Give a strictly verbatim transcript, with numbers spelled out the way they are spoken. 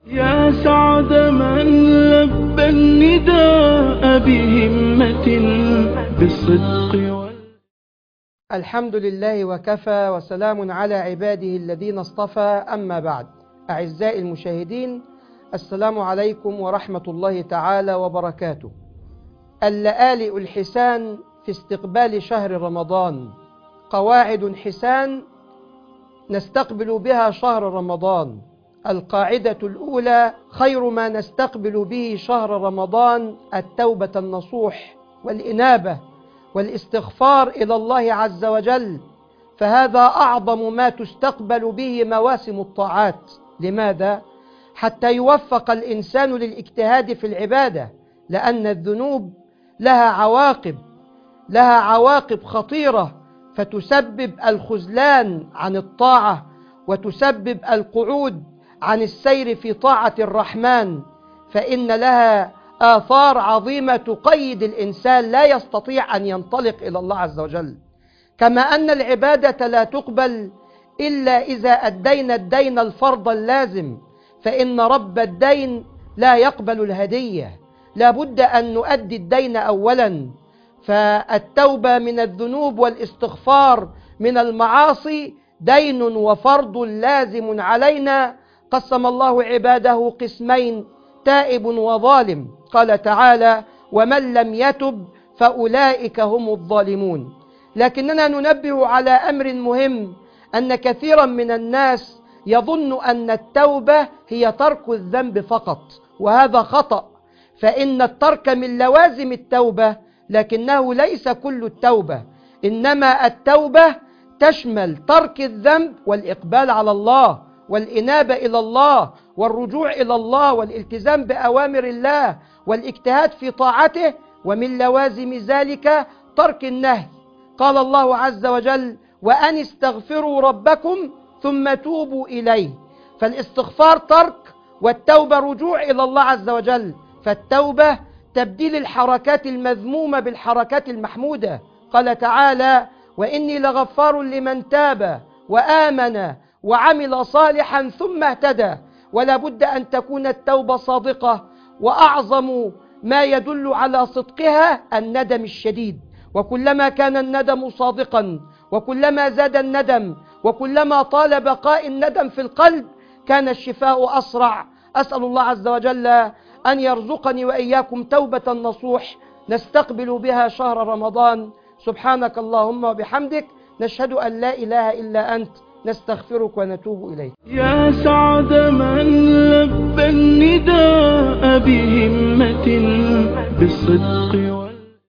يا سعد من لبى النداء بهمة بالصدق وال... الحمد لله وكفى، وسلام على عباده الذين اصطفى، أما بعد. أعزائي المشاهدين، السلام عليكم ورحمة الله تعالى وبركاته. اللآلئ الحسان في استقبال شهر رمضان، قواعد حسان نستقبل بها شهر رمضان. القاعدة الأولى: خير ما نستقبل به شهر رمضان التوبة النصوح والإنابة والاستغفار إلى الله عز وجل، فهذا أعظم ما تستقبل به مواسم الطاعات. لماذا؟ حتى يوفق الإنسان للاجتهاد في العبادة، لأن الذنوب لها عواقب لها عواقب خطيرة، فتسبب الخذلان عن الطاعة، وتسبب القعود عن السير في طاعة الرحمن، فإن لها آثار عظيمة تقيد الإنسان، لا يستطيع أن ينطلق إلى الله عز وجل. كما أن العبادة لا تقبل إلا إذا أدينا الدين الفرض اللازم، فإن رب الدين لا يقبل الهدية، لا بد أن نؤدي الدين أولا. فالتوبة من الذنوب والاستغفار من المعاصي دين وفرض لازم علينا. قسم الله عباده قسمين: تائب وظالم. قال تعالى: ومن لم يتب فأولئك هم الظالمون. لكننا ننبه على أمر مهم، أن كثيرا من الناس يظن أن التوبة هي ترك الذنب فقط، وهذا خطأ، فإن الترك من لوازم التوبة، لكنه ليس كل التوبة. إنما التوبة تشمل ترك الذنب والإقبال على الله والإنابة إلى الله والرجوع إلى الله والالتزام بأوامر الله والاجتهاد في طاعته، ومن لوازم ذلك ترك النهي. قال الله عز وجل: وأن استغفروا ربكم ثم توبوا إليه. فالاستغفار ترك، والتوبة رجوع إلى الله عز وجل. فالتوبة تبديل الحركات المذمومة بالحركات المحمودة. قال تعالى: وإني لغفار لمن تاب وآمن وعمل صالحا ثم اهتدى. ولا بد أن تكون التوبة صادقة، وأعظم ما يدل على صدقها الندم الشديد. وكلما كان الندم صادقا، وكلما زاد الندم، وكلما طال بقاء الندم في القلب، كان الشفاء أسرع. أسأل الله عز وجل أن يرزقني وإياكم توبة نصوح نستقبل بها شهر رمضان. سبحانك اللهم وبحمدك، نشهد أن لا إله إلا أنت، نستغفرك ونتوب إليك. يا سعد من لبى النداء بهمة بالصدق